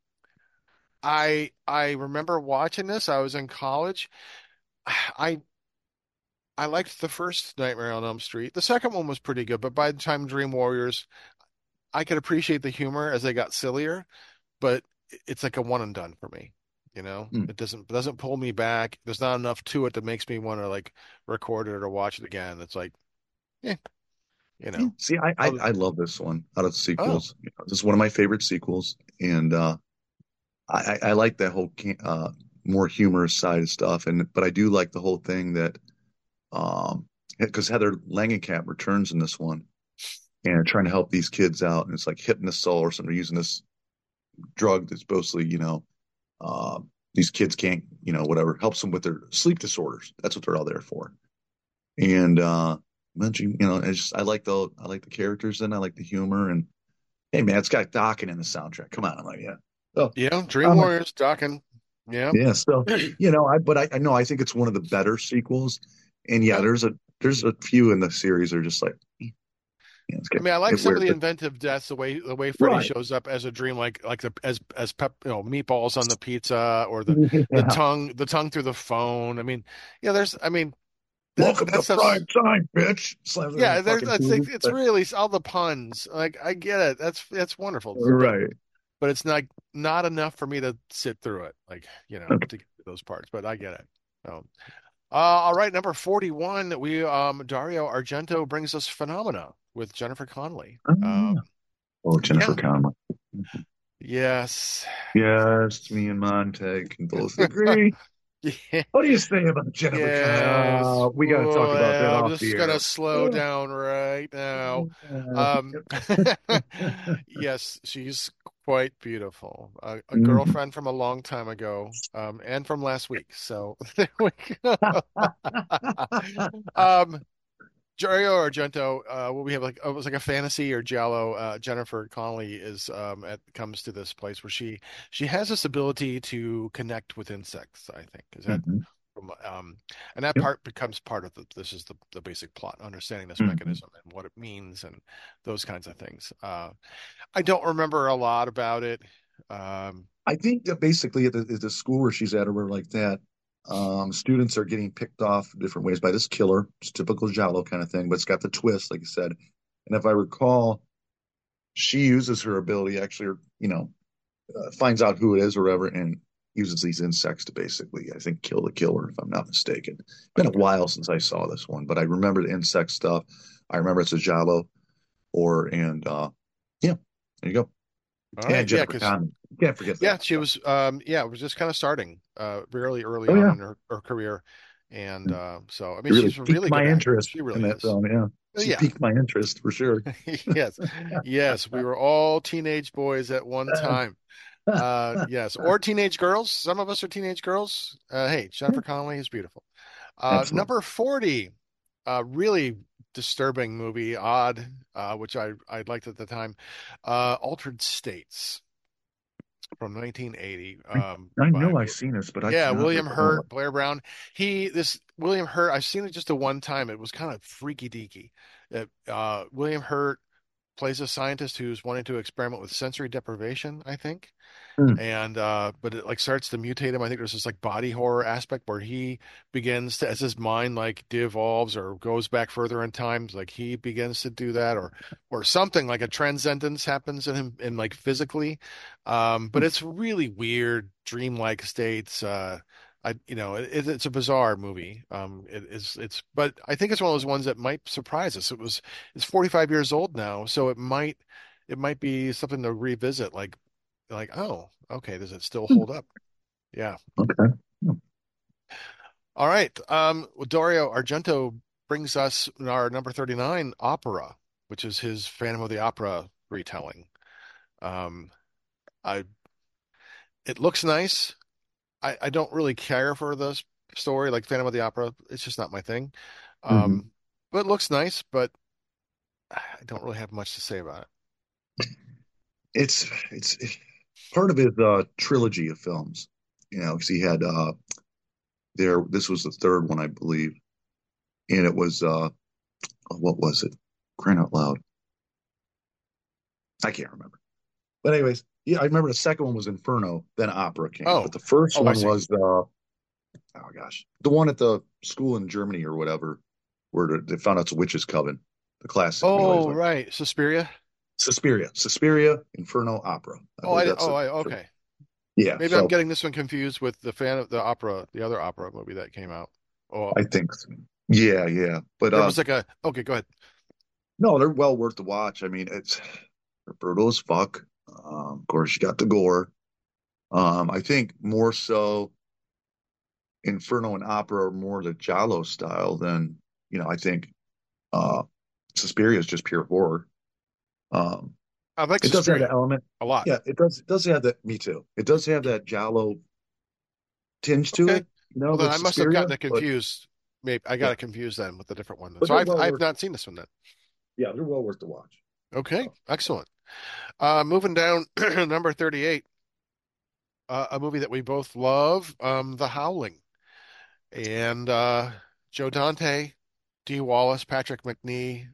I remember watching this. I was in college. I I liked the first Nightmare on Elm Street. The second one was pretty good, but by the time Dream Warriors, I could appreciate the humor as they got sillier, but it's like a one and done for me. Hmm. It doesn't pull me back. There's not enough to it that makes me want to like record it or watch it again. It's like, yeah, you Yeah. know. See, I Oh, I love this one out of the oh, sequels. This is one of my favorite sequels, and I like that whole more humorous side of stuff, and but I do like the whole thing that because Heather Langenkamp returns in this one and trying to help these kids out, and it's like hypnosol or something using this drug that's supposedly uh, these kids can't whatever helps them with their sleep disorders. That's what they're all there for, and mentioning I like the characters and I like the humor and hey man, it's got Dokken in the soundtrack. Come on, I'm like yeah. So yeah, Dream I'm like Warriors, Dokken. Yeah. yeah, so I know I think it's one of the better sequels. And yeah, Yeah. there's a few in the series that are just like it's I get mean, I like get some of weird, the but inventive deaths, the way Freddy right. shows up as a dream, like as meatballs on the pizza, or the the Yeah. tongue the tongue through the phone. I mean, yeah, I mean, Welcome that to stuff's prime time, bitch. Slams it in the yeah, fucking TV. it's really all the puns. Like I get it. That's wonderful, but Right. it's not enough for me to sit through it, like Okay. to get to those parts. But I get it. So, all right, number 41, we Dario Argento brings us Phenomena with Jennifer Connelly. Yeah. Oh, Jennifer Yeah. Connelly. Yes. Yes, me and Montag can both agree. Yeah. What do you say about Jennifer Connelly? Yes. We got to talk about that Well, I'm off the just gonna air. slow Oh. down right now. Um, yes, she's quite beautiful. A Mhm. girlfriend from a long time ago, and from last week. So there we go. Um, Dario Argento, what we have like it was like a fantasy or giallo. Jennifer Connelly is comes to this place where she has this ability to connect with insects. I think is that Mhm. from and that Yep. part becomes part of this is the basic plot, understanding this Mhm. mechanism and what it means and those kinds of things. I don't remember a lot about it. I think that basically at the school where she's at or where like that, students are getting picked off different ways by this killer. It's typical Giallo kind of thing, but it's got the twist, like you said. And if I recall, she uses her ability actually, or, finds out who it is or whatever, and uses these insects to basically, I think, kill the killer, if I'm not mistaken. It's been a while since I saw this one, but I remember the insect stuff. I remember it's a Giallo, yeah, there you go. All right. And Yeah, Jennifer because Connelly. Can't forget yeah, that. she was it was just kind of starting really early Oh on yeah. in her career. And so I She mean really she's a piqued really my good actor. interest She in really that is. film. Yeah, she Yeah. piqued my interest for sure. Yes. Yes, we were all teenage boys at one time. Yes, or teenage girls. Some of us are teenage girls. Hey, Jennifer Connelly is beautiful. Absolutely. Number 40, really disturbing movie, odd, which I liked at the time. Altered States from 1980. I By know I've seen this, but I yeah, cannot William recall Hurt, it. Blair Brown. This William Hurt, I've seen it just the one time. It was kind of freaky deaky. William Hurt plays a scientist who's wanting to experiment with sensory deprivation, I think. Hmm. And but it like starts to mutate him. I think there's this like body horror aspect where he begins to, as his mind like devolves or goes back further in time, like he begins to do that, or something like a transcendence happens in him in like physically. But it's really weird, dreamlike states. It's a bizarre movie. But I think it's one of those ones that might surprise us. It's 45 years old now, so it might be something to revisit. Oh, okay, does it still hold up? Yeah. Okay. Hmm. All right. Well, Dario Argento brings us our number 39 opera, which is his Phantom of the Opera retelling. Um, I it looks nice. I don't really care for the story like Phantom of the Opera. It's just not my thing. Mhm. Um, but it looks nice, but I don't really have much to say about it. It's part of his trilogy of films. Because he had there. This was the third one, I believe, and it was what was it? Crying out loud, I can't remember. But anyways, yeah, I remember the second one was Inferno, then Opera came, but Oh, the first oh, I one see. was oh gosh, the one at the school in Germany or whatever, where they found out it's a witch's coven. The classic we always Oh, like. right. Suspiria. Suspiria, Inferno, Opera. I Oh, believe that's it. okay. Yeah, Maybe I'm so getting this one confused with the fan of the opera, the other opera movie that came out. Oh, I think, so. Yeah, yeah. But there was like a, okay, go ahead. no, they're well worth the watch. I mean, they're brutal as fuck. Of course, you got the gore. I think more so Inferno and Opera are more the Giallo style than, I think uh Suspiria is just pure horror. Um, I like it does have Suspiria the element. a lot. Yeah, it does have that. Me too. It does have that Giallo tinge to Okay. it, Well, then with I must have Suspiria. gotten it But confused. Maybe I got yeah, it confused then with a different one. but So they're I've well I've worth. not seen this one then. Yeah, they're well worth the watch. Okay, So, excellent. Moving down, number 38, a movie that we both love, The Howling, and Joe Dante, Dee Wallace, Patrick McNee,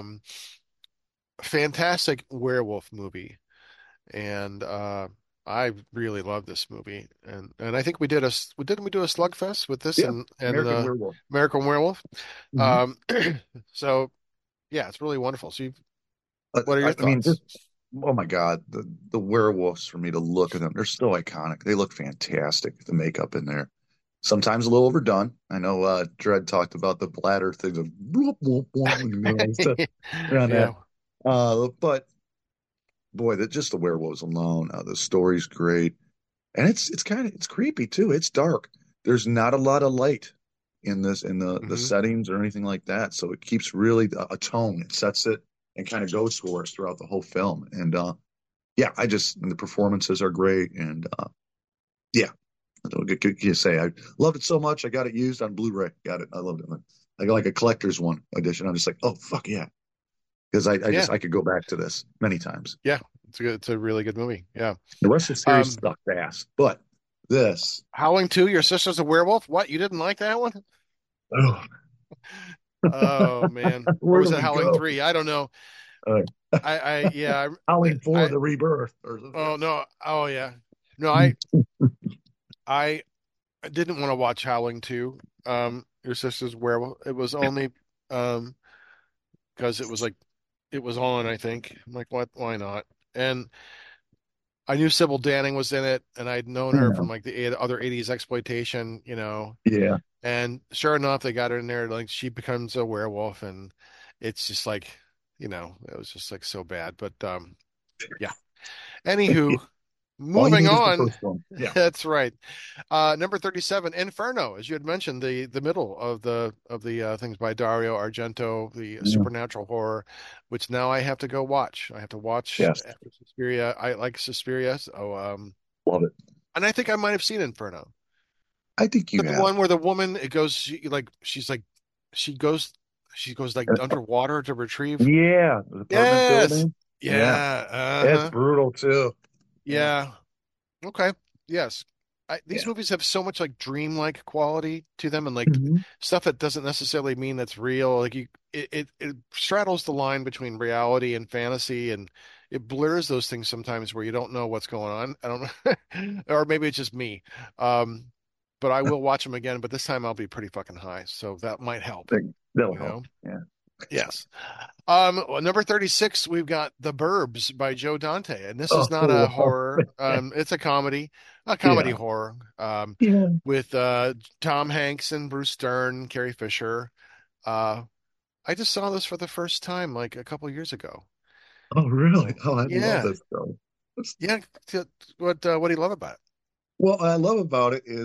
fantastic werewolf movie. And I really love this movie, and I think didn't we do a Slugfest with this yeah, and American Werewolf. American Werewolf. Hmm. Um, so yeah, it's really wonderful. So, what are your I mean, thoughts? oh my God, the werewolves for me to look at them, they're so iconic. They look fantastic. The makeup in there, sometimes a little overdone. I know Dredd talked about the bladder thing, the whoop, whoop, whoop, stuff around that. Yeah, But boy, that just the werewolves alone, the story's great, and it's creepy too. It's dark. There's not a lot of light in the hmm settings or anything like that, so it keeps really a tone. It sets it and kind of goes for us throughout the whole film. And yeah, and the performances are great, and yeah, what can you say? I loved it so much. I got it used on Blu-ray. Got it. I loved it. I got like a collector's one edition. I'm just like, oh fuck yeah, because yeah, I could go back to this many times. yeah. It's a really good movie. Yeah. The rest of the series Um, sucked ass, but this, Howling 2, Your Sister's a Werewolf. What? You didn't like that one? oh, Oh man. Or where was do it we Howling go? 3? I don't know. Yeah, Howling for I, the rebirth. Or oh no, oh yeah, no, yeah. I didn't want to watch Howling 2. Your sister's werewolf. It was only um because it was like it was on, I think. I'm like, what? Why not? And I knew Sybil Danning was in it, and I'd known her Yeah. from like the other '80s exploitation, Yeah. And sure enough, they got her in there. Like she becomes a werewolf, and it's just like, it was just like so bad. But yeah. Anywho, All you moving need is the on. first one. Yeah. That's right. Number 37, Inferno, as you had mentioned, the middle of the things by Dario Argento, the Yeah. supernatural horror, which now I have to go watch. I have to watch Yes. after Suspiria. I like Suspiria. Love it. And I think I might have seen Inferno. I think Is you that the have. one where the woman it goes she's like she goes she goes like underwater to retrieve? Yeah. The apartment Yes. building. Yeah. Yeah. It's Uh-huh. brutal too. Yeah. Yeah. Okay. Yes. These Yeah. movies have so much like dreamlike quality to them and like Mhm. stuff that doesn't necessarily mean that's real. Like it straddles the line between reality and fantasy and it blurs those things sometimes where you don't know what's going on. I don't know. Or maybe it's just me. Um, but I will watch them again, but this time I'll be pretty fucking high, so that might help, That'll you help. know? Yeah. Yes. Number 36, we've got The Burbs by Joe Dante, and this is not a Oh, wow. horror. It's a comedy Yeah. horror, Yeah. with Tom Hanks and Bruce Dern, Carrie Fisher. Uh, I just saw this for the first time like a couple years ago. Oh, really? So Oh, I love yeah, this show. yeah. What do you love about it? What I love about it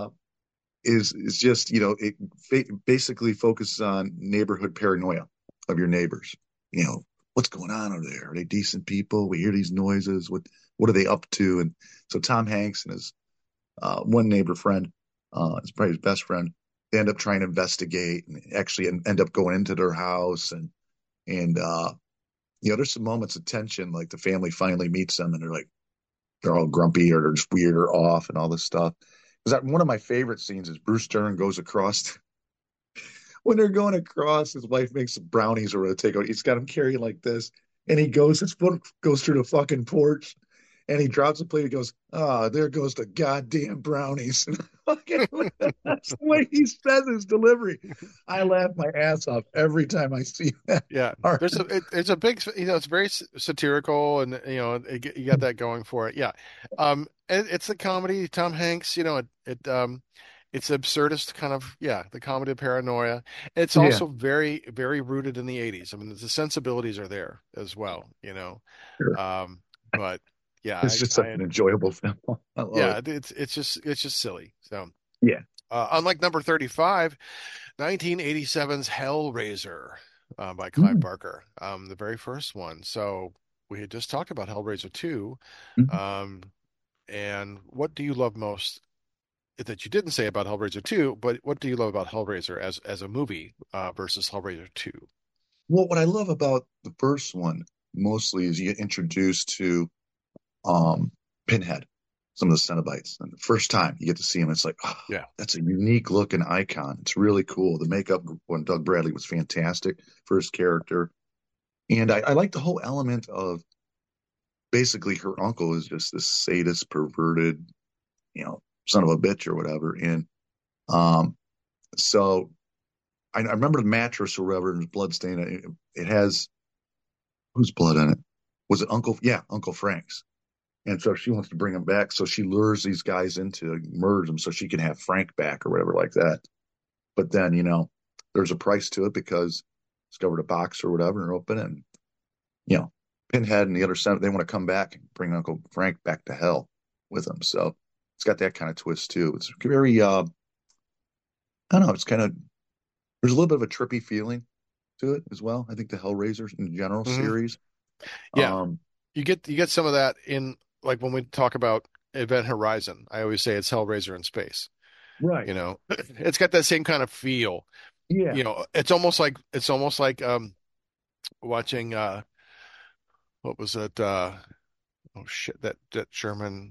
is just it basically focuses on neighborhood paranoia of your neighbors. You know what's going on over there? Are they decent people? We hear these noises. What are they up to? And so Tom Hanks and his one neighbor friend, is probably his best friend, they end up trying to investigate and actually end up going into their house and there's some moments of tension like the family finally meets them and they're all grumpy or they're just weird or off and all this stuff. Because one of my favorite scenes is Bruce Dern goes across when they're going across. His wife makes some brownies or a takeout. He's got him carrying like this, and his foot goes through the fucking porch, and he drops the plate. He goes, "Ah, oh, there goes the goddamn brownies." That's the way he says his delivery. I laugh my ass off every time I see that Yeah, part. it's a big, it's very satirical, and you got that going for it. Yeah, it's a comedy. Tom Hanks, it's absurdist kind of, yeah, the comedy of paranoia. It's Yeah, also very, very rooted in the '80s. I mean, the sensibilities are there as well. sure. Um, but yeah, It's just such an enjoyable film. I love it. yeah, it's just silly. So, Yeah. unlike number 35. 1987's Hellraiser, by Clive Mhm. Barker, the very first one. So we had just talked about Hellraiser 2. Mhm. Um, and what do you love most that you didn't say about Hellraiser 2, but what do you love about Hellraiser as a movie, versus Hellraiser 2? Well, what I love about the first one mostly is you get introduced to um, Pinhead, some of the Cenobites, and the first time you get to see him, it's like, oh, Yeah. that's a unique looking icon. It's really cool. The makeup when Doug Bradley was fantastic for his character, and I like the whole element of basically her uncle is just this sadist, perverted, son of a bitch or whatever, and um, so I remember the mattress or whatever, and blood stain. It has whose blood on it? Was it Uncle? Yeah, Uncle Frank's. And so she wants to bring him back. So she lures these guys into murders them so she can have Frank back or whatever like that. But then, there's a price to it because discovered a box or whatever and open it. And, Pinhead and the other seven, they want to come back and bring Uncle Frank back to hell with them. So it's got that kind of twist too. It's very, I don't know, it's kind of, there's a little bit of a trippy feeling to it as well. I think the Hellraisers in general Hmm. series. Yeah. Um, You get some of that in, like, when we talk about Event Horizon. I always say it's Hellraiser in space. right. It's got that same kind of feel. Yeah. It's almost like watching, what was it? Oh shit, that German,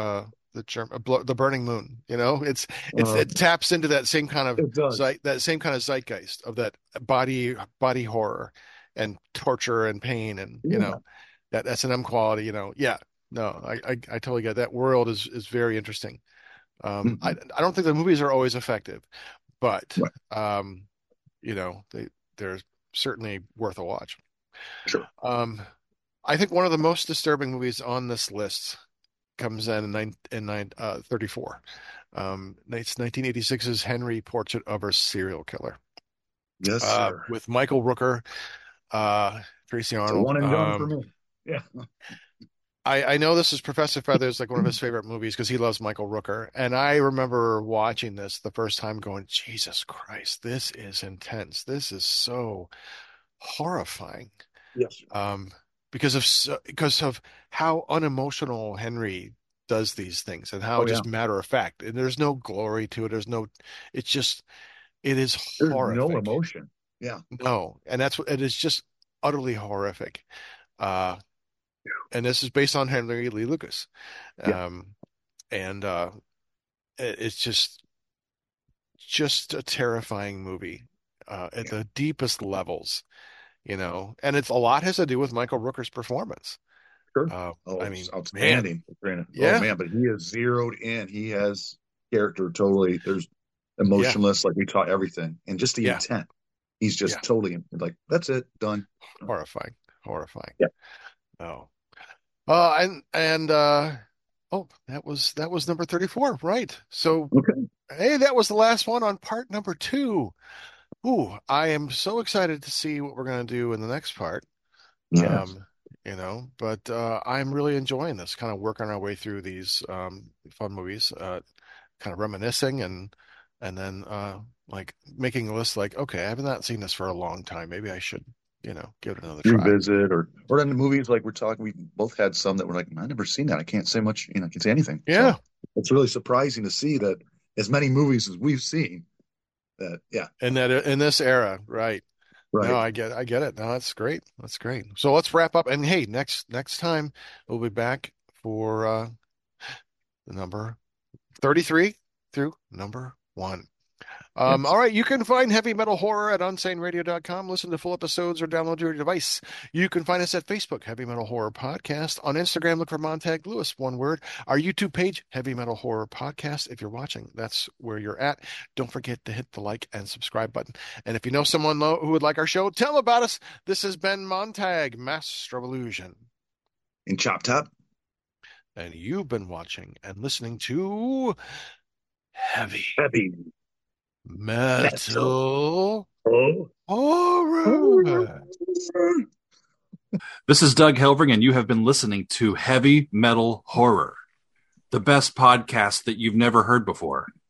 the Burning Moon. It Um, taps into that same kind of it does. zeitgeist of that body horror, and torture and pain and that S&M quality, yeah. No, I totally get that. World is very interesting. I don't think the movies are always effective, but Right. they're certainly worth a watch. Sure. I think one of the most disturbing movies on this list comes in 34. It's 1986's Henry: Portrait of a Serial Killer. Yes, sir. With Michael Rooker, Tracy It's a Arnold. one and done for me. Yeah. I know this is Professor Feathers, like one of his favorite movies because he loves Michael Rooker. And I remember watching this the first time going, Jesus Christ, this is intense. This is so horrifying. Yes. Because of how unemotional Henry does these things and how just matter of fact. And there's no glory to it. It is There's horrific. no emotion. Yeah. No. And it is just utterly horrific. And this is based on Henry Lee Lucas. And it's just a terrifying movie at the deepest levels, and a lot has to do with Michael Rooker's performance. Sure. I mean, outstanding. Man. Oh man, but he is zeroed in. He has character totally. There's emotionless, like we taught everything, and just the intent. He's just totally like, that's it, done. Horrifying. Yeah. Oh. That was number 34, right? So, Hey, that was the last one on part number 2. Ooh, I am so excited to see what we're going to do in the next part. Yes. But I'm really enjoying this, kind of working our way through these fun movies, kind of reminiscing and then like making a list like, okay, I have not seen this for a long time. Maybe I should, give it another try. Revisit or in the movies like we're talking, we both had some that were like, I've never seen that. I can't say much, I can't say anything. Yeah. So it's really surprising to see that as many movies as we've seen that, in this era, right. No, I get it. No, that's great. So let's wrap up. And hey, next time we'll be back for the number 33 through number 1. All right, you can find Heavy Metal Horror at unsaneradio.com. Listen to full episodes or download to your device. You can find us at Facebook, Heavy Metal Horror Podcast. On Instagram, look for Montag Lewis, one word. Our YouTube page, Heavy Metal Horror Podcast. If you're watching, that's where you're at. Don't forget to hit the like and subscribe button. And if you know someone who would like our show, tell them about us. This has been Montag, Master of Illusion. In Chop Top. And you've been watching and listening to Heavy Metal Horror. This is Doug Helvering, and you have been listening to Heavy Metal Horror, the best podcast that you've never heard before.